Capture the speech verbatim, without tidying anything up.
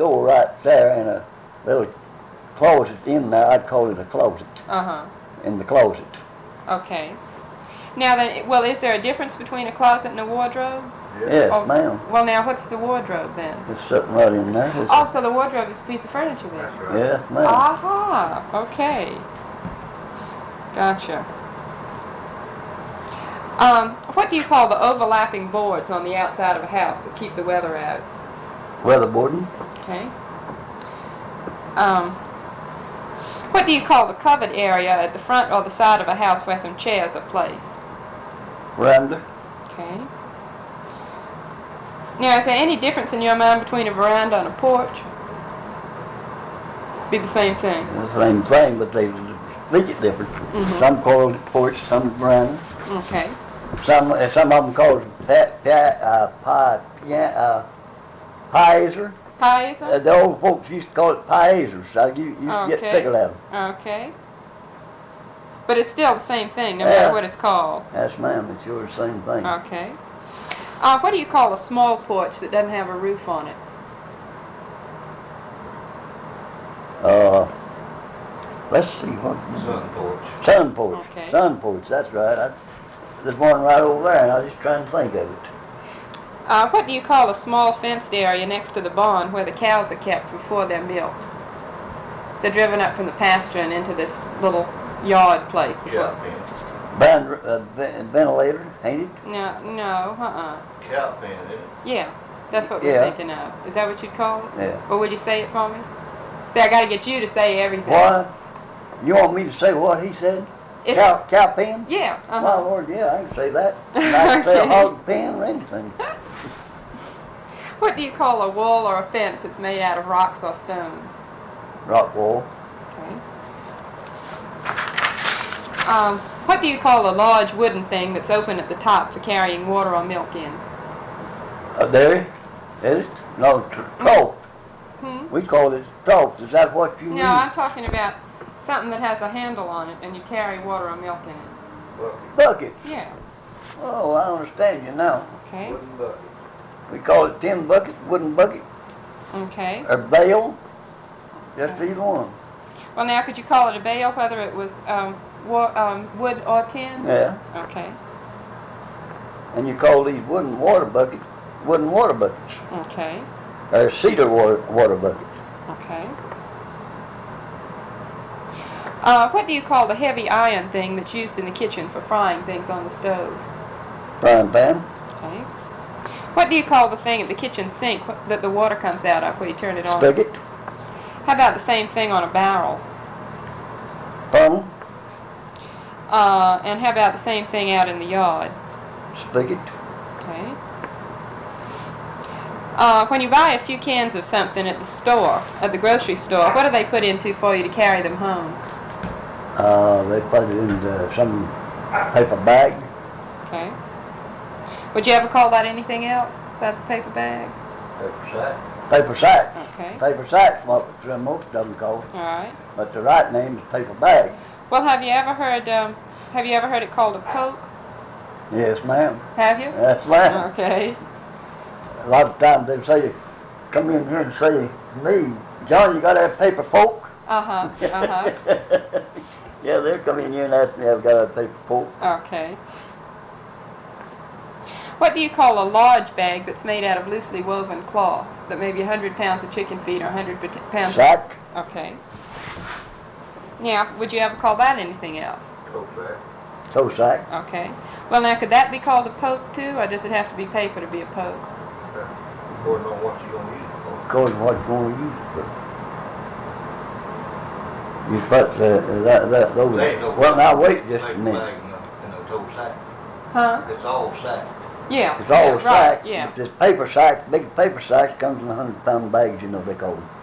door right there and a little closet in there. I'd call it a closet. Uh-huh. In the closet. Okay. Now then, well, is there a difference between a closet and a wardrobe? Yes, Oh, ma'am. Well, now, what's the wardrobe then? It's sitting right in there. It's Oh, so the wardrobe is a piece of furniture then? That's right. Yes, ma'am. Aha, okay. Gotcha. Um, what do you call the overlapping boards on the outside of a house that keep the weather out? Weatherboarding. Okay. Um, what do you call the covered area at the front or the side of a house where some chairs are placed? Veranda. Okay. Now, is there any difference in your mind between a veranda and a porch? Be the same thing. The same thing, but they speak it different. Mhm. Some call it porch, some veranda. Okay. Some uh, some of them call it pa- pa- uh, pie, pia- uh, piazzer. Pies? Uh, the old folks used to call it piazzers. So you used to get Okay. tickled at them. Okay. But it's still the same thing, no Yeah. matter what it's called. Yes, ma'am. It's yours, same thing. Okay. Uh, what do you call a small porch that doesn't have a roof on it? Uh, let's see what. Sun porch. Sun porch. Okay. Sun porch. That's right. I, there's one right over there, and I was just trying to think of it. Uh, what do you call a small fenced area next to the barn where the cows are kept before they're milked? They're driven up from the pasture and into this little yard place before. Cow pen. Band, uh, ve- ventilator, ain't it? No, no, uh-uh. Cow pen, isn't it? Yeah, that's what we're Yeah. thinking of. Is that what you'd call it? Yeah. Or would you say it for me? See, I got to get you to say everything. What? You want me to say what he said? It's- Cow, cow pen? Yeah. Uh-huh. My Lord, yeah, I can say that. And I can say a Okay. hog pen or anything. What do you call a wall or a fence that's made out of rocks or stones? Rock wall. Okay. Um, what do you call a large wooden thing that's open at the top for carrying water or milk in? A dairy? Is it? No, tr- trough. Hmm? We call it trough. Is that what you mean? No, I'm talking about something that has a handle on it and you carry water or milk in it. Bucket. Bucket. Yeah. Oh, I understand you now. Okay. Wooden bucket. We call it tin bucket, wooden bucket, Okay. or bale. Just Okay. either one. Well, now, could you call it a bale, whether it was um, wa- um, wood or tin? Yeah. Okay. And you call these wooden water buckets, wooden water buckets, Okay. or cedar water, water buckets. Okay. Uh, what do you call the heavy iron thing that's used in the kitchen for frying things on the stove? Frying pan. Okay. What do you call the thing at the kitchen sink wh- that the water comes out of when you turn it on? Spigot. How about the same thing on a barrel? Funnel. Uh, and how about the same thing out in the yard? Spigot. Okay. Uh, when you buy a few cans of something at the store, at the grocery store, what do they put into for you to carry them home? Uh, they put it into some paper bag. Okay. Would you ever call that anything else besides a paper bag? Paper sack. Paper sack. Okay. Paper sack, what most of them call it. All right. But the right name is paper bag. Well, have you ever heard? Um, have you ever heard it called a poke? Yes, ma'am. Have you? That's ma'am. Okay. A lot of times they say, come in here and say to me, John, you got that paper poke? Uh huh. Uh huh. Yeah, they'll come in here and ask me, I've got a paper poke. Okay. What do you call a large bag that's made out of loosely woven cloth that may be one hundred pounds of chicken feed or one hundred pounds Sack. of... Okay. Now, would you ever call that anything else? Coat sack. Toe sack. Okay. Well, now, could that be called a poke, too, or does it have to be paper to be a poke? According on what you're gonna use it for. According to what you're going to use it for. You put the, that, that, those, There ain't no well, now wait just a paper minute. bag in the, in the toe sack. Huh? It's all sack. Yeah. It's all yeah, sack. Right, yeah. If this paper sack, big paper sacks comes in a hundred pound bags, you know they call them.